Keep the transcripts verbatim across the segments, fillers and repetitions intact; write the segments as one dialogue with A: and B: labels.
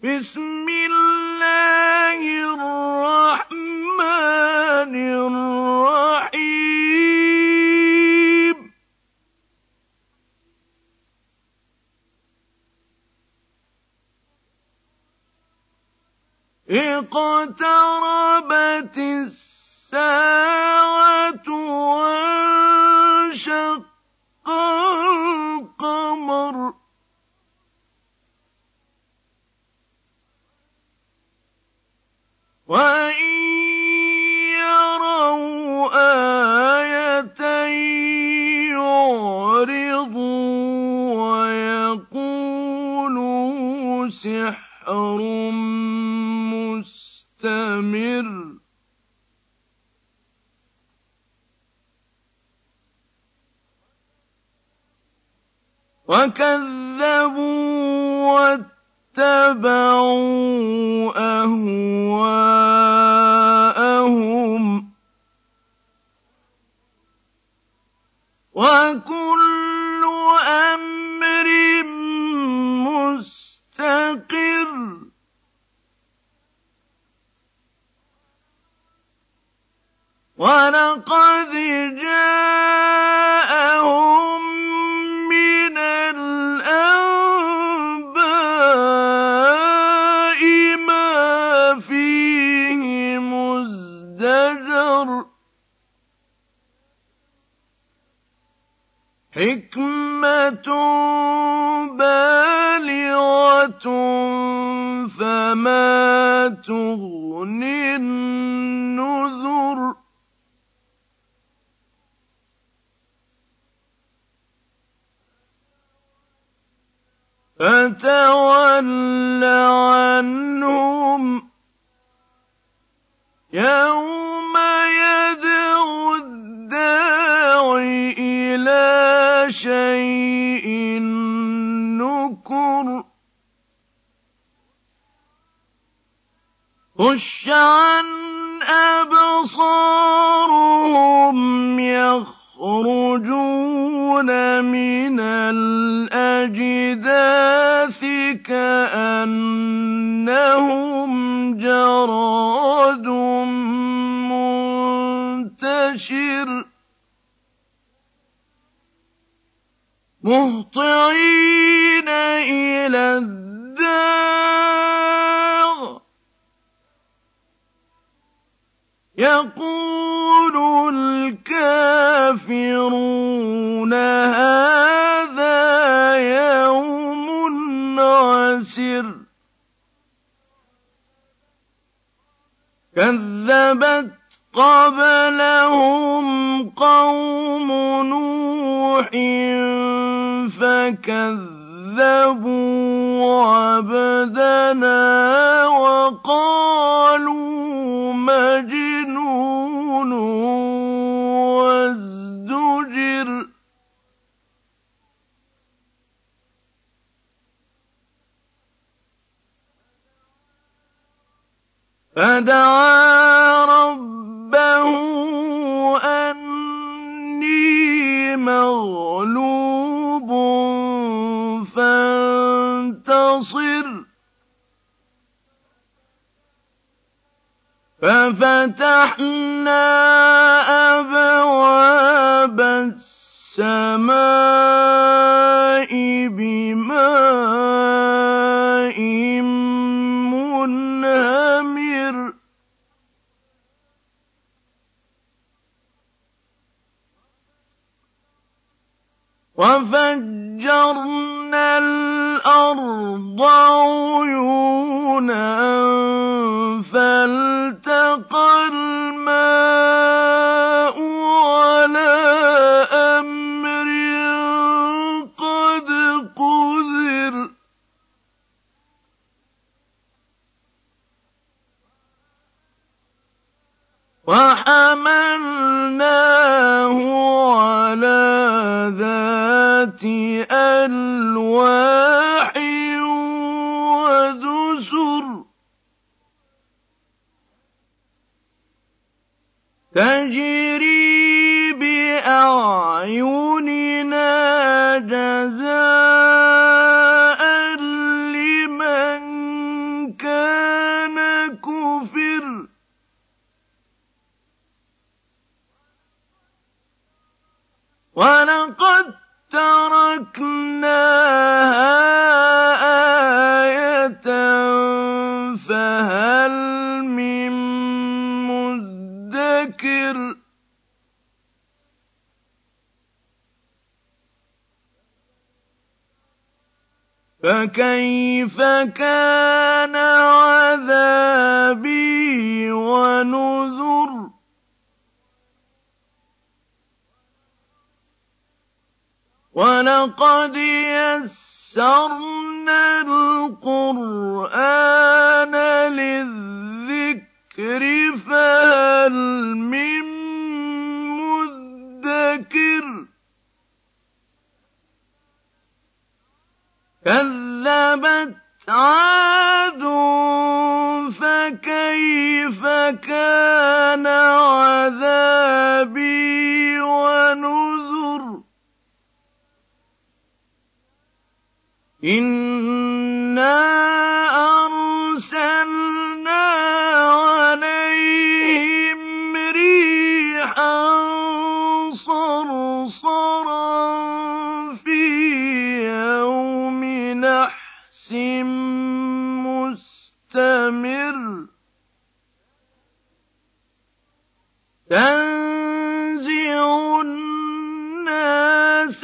A: بسم الله الرحمن الرحيم اقتربت الساعة وانشق القمر وإن يروا آية يعرضوا ويقولوا سحر مستمر وكذبوا واتبعوا أهواءهم وكل أمر مستقر ولقد جاءهم من الأنباء ما فيه مزدجر حكمة بالغة فما تغني النذر فتول عنهم يوم يدعو الداعي إلى شيء نكر خش عن أبصارهم يخرجون من الأجداث كأنهم جراد منتشر مهطعين إلى الداع يقول الكافرون هذا يوم عسر كذبت قبلهم قوم نوح فكذبوا عبدنا وقالوا مجنون وازدجر فدعا ربه أني مغلوب فانتصر ففتحنا أبواب السماء بماء منهمر وفجرنا الأرض عيونا فالتقى الماء على أمر قد قدر وحملناه على ذات ألواح ودسر تجري بأعيننا جزاء لمن وَلَقَدْ تَرَكْنَاهَا آيَةً فَهَلْ مِن مُّدَّكِرٍ فَكَيْفَ كَانَ عَذَابِي وَنُذُرِ وَلَقَدْ يَسَّرْنَا الْقُرْآنَ لِلذِّكْرِ فَهَلْ مِن مُّدَّكِرٍ كَذَّبَتْ عَادٌ فَكَيْفَ كَانَ عَذَابِي وَنُذُرِ إِنَّا أَرْسَلْنَا عَلَيْهِمْ رِيحًا صَرْصَرًا فِي يَوْمِ نَحْسٍ مُّسْتَمِرٍّ تَنزِعُ النَّاسَ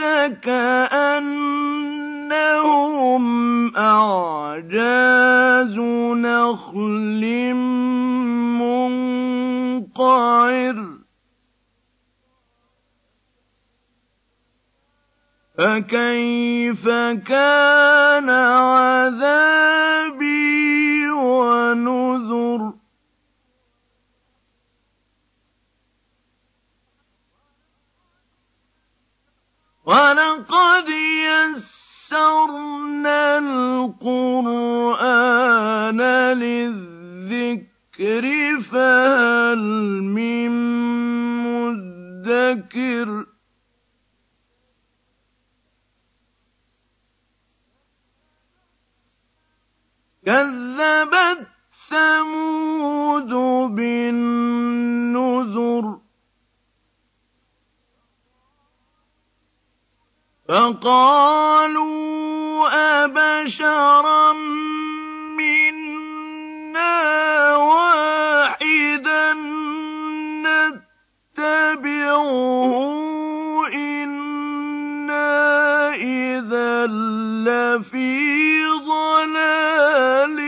A: كَأَنَّهُمْ أَعْجَازُ نَخْلٍ مُّنقَعِرٍ فَكَيْفَ كَانَ عَذَابِي وَنُذُرِ وَلَقَدْ يَسَّرْنَا الْقُرْآنَ لِلذِّكْرِ فَهَلْ مِن مُّدَّكِرٍ كَذَّبَتْ ثَمُودُ بِالنُّذُرِ فَقَالُوا أَبَشَرًا مِّنَّا وَاحِدًا نَّتَّبِعُهُ إِنَّا إِذًا لَّفِي ضَلَالٍ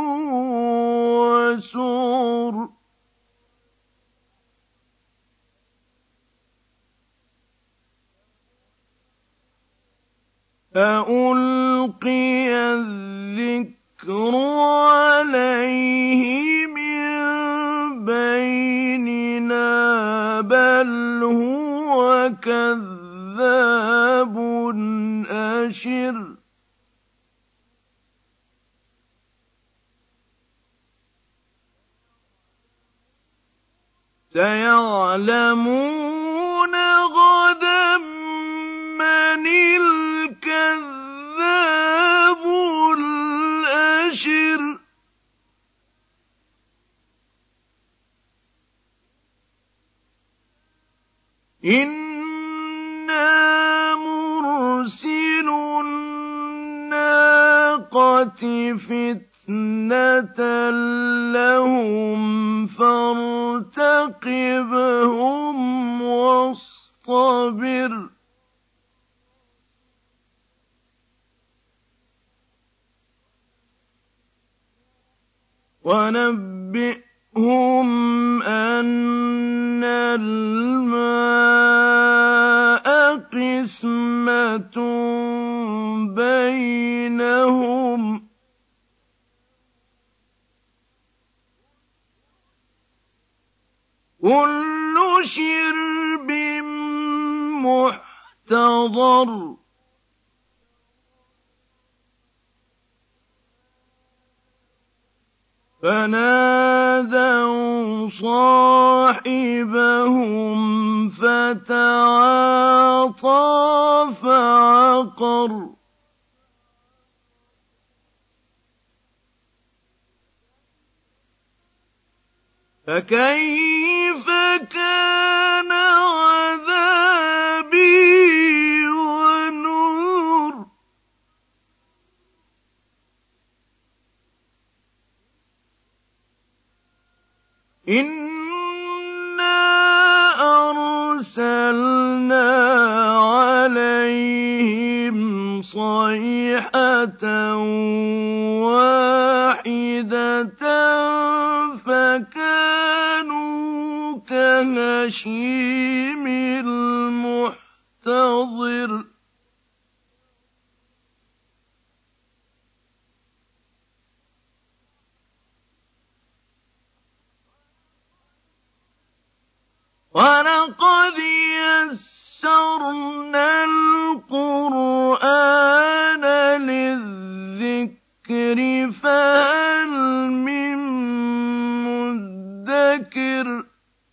A: وَسُعُرٍ فَأُلْقِيَ الذِّكْرُ عَلَيْهِ مِن بَيْنِنَا بَلْ هُوَ كَذَّابٌ أَشِرٌ سَيَعْلَمُونَ غَدًا مَّنِ الْكَذَّابُ الْأَشِرُ إِنَّا مُرْسِلُو النَّاقَةِ فِتْنَةً لَّهُمْ فَارْتَقِبْهُمْ وَاصْطَبِرْ وَنَبِّئْهُمْ أَنَّ الْمَاءَ قِسْمَةٌ بَيْنَهُمْ كُلُّ شِرْبٍ مُّحْتَضَرٌ فَنَادَوْا صَاحِبَهُمْ فَتَعَاطَىٰ فَعَقَرَ فَكَيْفَ كَانَ عَذَابِي إِنَّا أَرْسَلْنَا عَلَيْهِمْ صَيْحَةً وَاحِدَةً فَكَانُوا كَهَشِيمِ الْمُحْتَظِرِ وَلَقَدْ يَسَّرْنَا الْقُرْآنَ لِلذِّكْرِ فَهَلْ مِن مُّدَّكِرٍ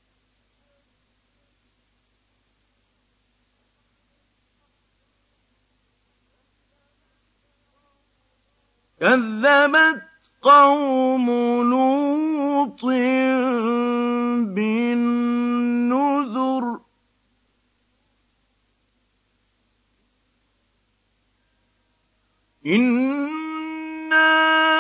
A: كَذَّبَتْ قَوْمُ لُوطٍ بِالنُّذُرِ إِنَّا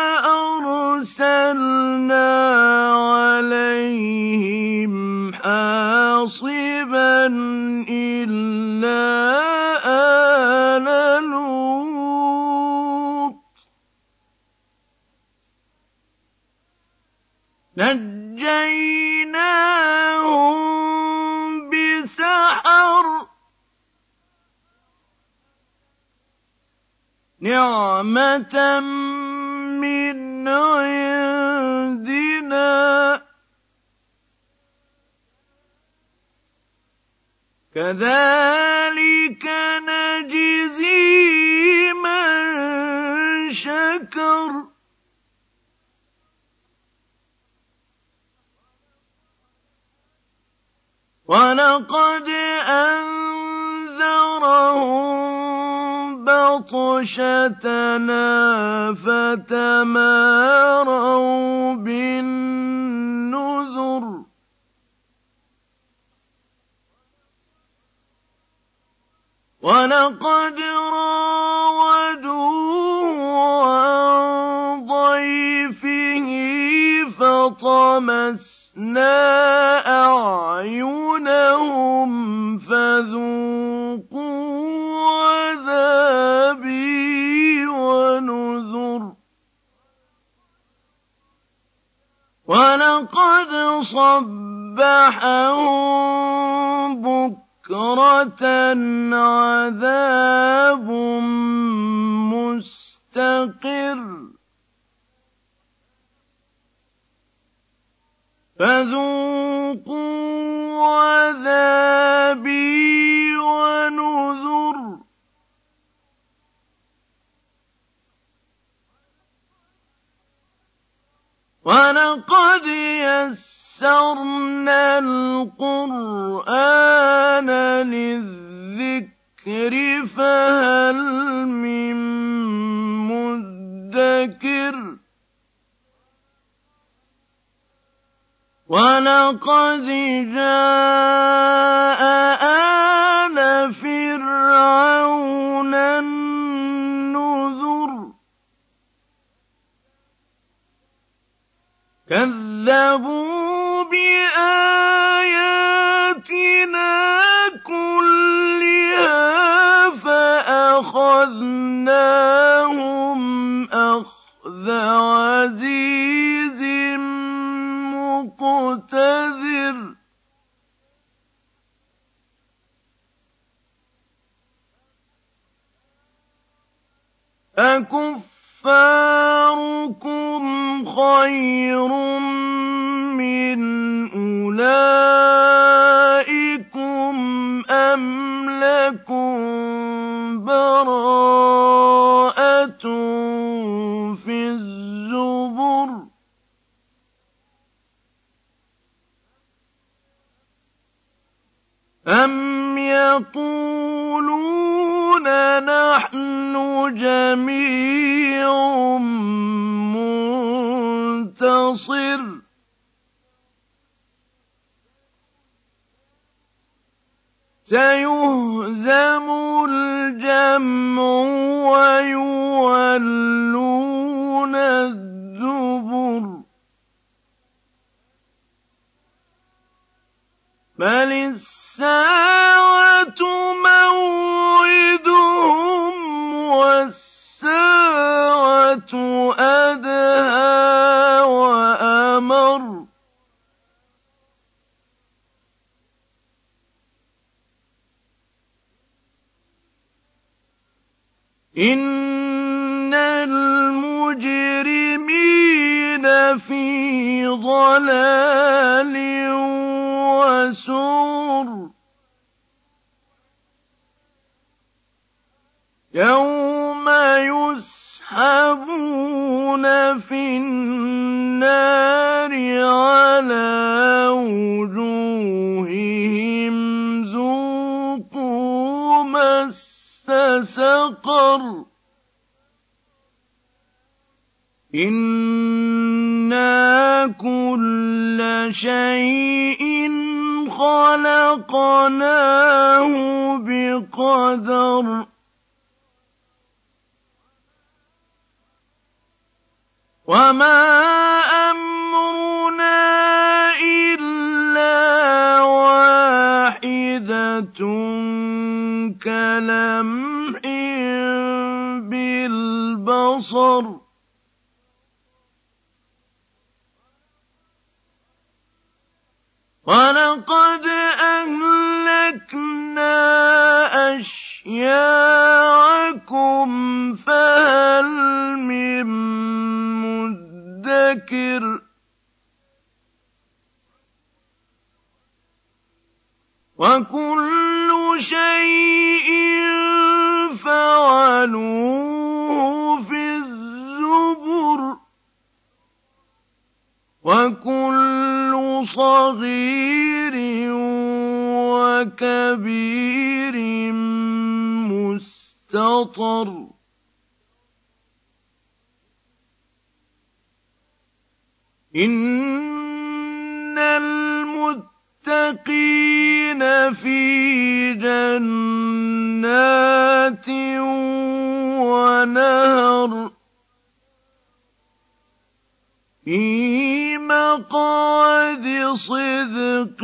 A: أَرْسَلْنَا عَلَيْهِمْ حَاصِبًا إِلَّا آلَ لُوطٍ نَجَّيْنَاهُم بِسَحَرٍ نِعْمَةً مِّنْ عِندِنَا كَذَٰلِكَ نَجْزِي مَن شَكَرَ وَلَقَدْ أَنذَرَهُم بَطْشَتَنَا فَتَمَارَوْا بِالنُّذُرِ وَلَقَدْ رَاوَدُوهُ عَن ضَيْفِهِ فَطَمَسْنَا أَعْيُنَهُمْ فَذُوقُوا عَذَابِي وَنُذُرِ وَلَقَدْ صَبَّحَهُم بُكْرَةً عَذَابٌ مُّسْتَقِرٌّ فَذُوقُوا عَذَابِي وَنُذُرِ وَلَقَدْ يَسَّرْنَا الْقُرْآنَ لِلذِّكْرِ فَهَلْ مِن مُّدَّكِرٍ وَلَقَدْ جَاءَ آلَ فِرْعَوْنَ النُّذُرُ كَذَّبُوا بِآيَاتِنَا كُلِّهَا فَأَخَذْنَاهُمْ أَخْذَ عَزِيزٍ مُّقْتَدِرٍ أَكُفَّارُكُمْ خَيْرٌ مِّنْ أُولَٰئِكُمْ أَمْ لَكُمْ بَرَاءَةٌ فِي الزُّبُرِ أَمْ يَقُولُونَ نَحْنُ جَمِيعٌ مُّنتَصِرٌ سَيُهْزَمُ الْجَمْعُ وَيُوَلُّونَ الدُّبُرَ بل الساعة موعدهم والساعة أدهى وأمر إن المجرمين في ضلال وسعر يوم يسحبون في النار على وجوههم ذوقوا مس سقر إنا كل شيء خلقناه بقدر وما أمرنا إلا واحدة كلمح بالبصر ولقد أهلكنا أشياعكم فهل من مدكر وكل شيء فعلوه في الزبر وكل صغير وكبير مستطر إن المتقين في جنات ونهر في مقعد صدق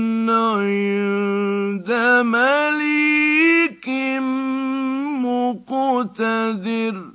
A: عند مليك مقتدر